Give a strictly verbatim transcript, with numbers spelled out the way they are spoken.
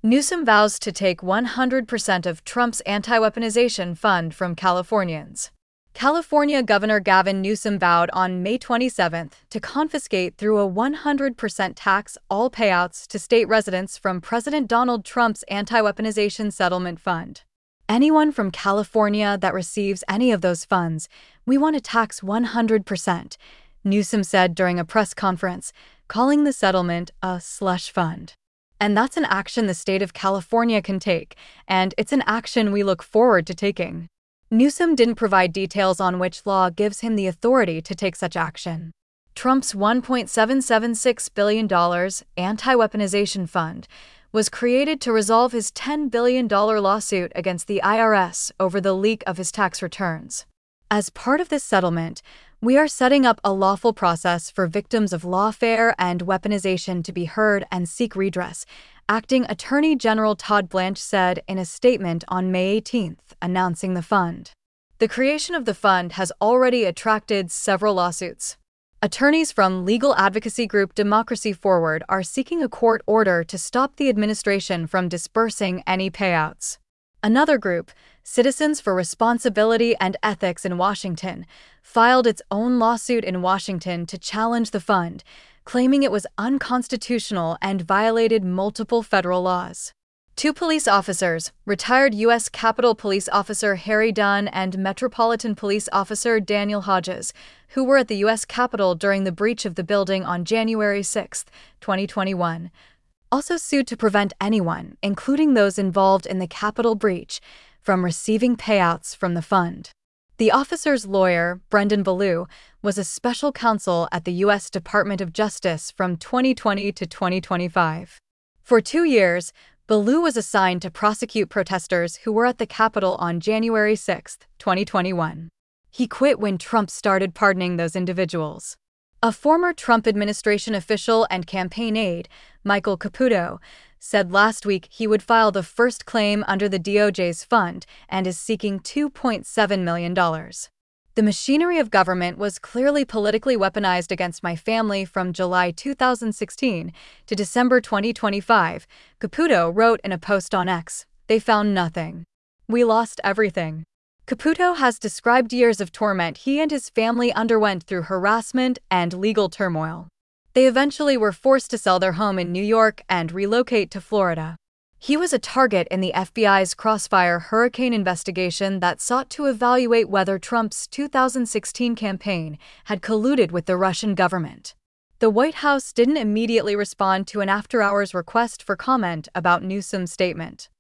Newsom vows to take one hundred percent of Trump's anti-weaponization fund from Californians. California Governor Gavin Newsom vowed on May twenty-seventh to confiscate through a one hundred percent tax all payouts to state residents from President Donald Trump's anti-weaponization settlement fund. Anyone from California that receives any of those funds, we want to tax one hundred percent, Newsom said during a press conference, calling the settlement a slush fund. And that's an action the state of California can take, and it's an action we look forward to taking. Newsom didn't provide details on which law gives him the authority to take such action. Trump's one point seven seven six billion dollars anti-weaponization fund was created to resolve his ten billion dollars lawsuit against the I R S over the leak of his tax returns. As part of this settlement, we are setting up a lawful process for victims of lawfare and weaponization to be heard and seek redress, Acting Attorney General Todd Blanche said in a statement on May eighteenth announcing the fund. The creation of the fund has already attracted several lawsuits. Attorneys from legal advocacy group Democracy Forward are seeking a court order to stop the administration from disbursing any payouts. Another group, Citizens for Responsibility and Ethics in Washington, filed its own lawsuit in Washington to challenge the fund, claiming it was unconstitutional and violated multiple federal laws. Two police officers, retired U S Capitol Police Officer Harry Dunn and Metropolitan Police Officer Daniel Hodges, who were at the U S Capitol during the breach of the building on January sixth, twenty twenty-one, also sued to prevent anyone, including those involved in the Capitol breach, from receiving payouts from the fund. The officer's lawyer, Brendan Ballou, was a special counsel at the U S Department of Justice from twenty twenty to twenty twenty-five. For two years, Ballou was assigned to prosecute protesters who were at the Capitol on January sixth, twenty twenty-one. He quit when Trump started pardoning those individuals. A former Trump administration official and campaign aide, Michael Caputo, said last week he would file the first claim under the D O J's fund and is seeking two point seven million dollars. The machinery of government was clearly politically weaponized against my family from July two thousand sixteen to December twenty twenty-five, Caputo wrote in a post on X. They found nothing. We lost everything. Caputo has described years of torment he and his family underwent through harassment and legal turmoil. They eventually were forced to sell their home in New York and relocate to Florida. He was a target in the F B I's Crossfire hurricane investigation that sought to evaluate whether Trump's two thousand sixteen campaign had colluded with the Russian government. The White House didn't immediately respond to an after-hours request for comment about Newsom's statement.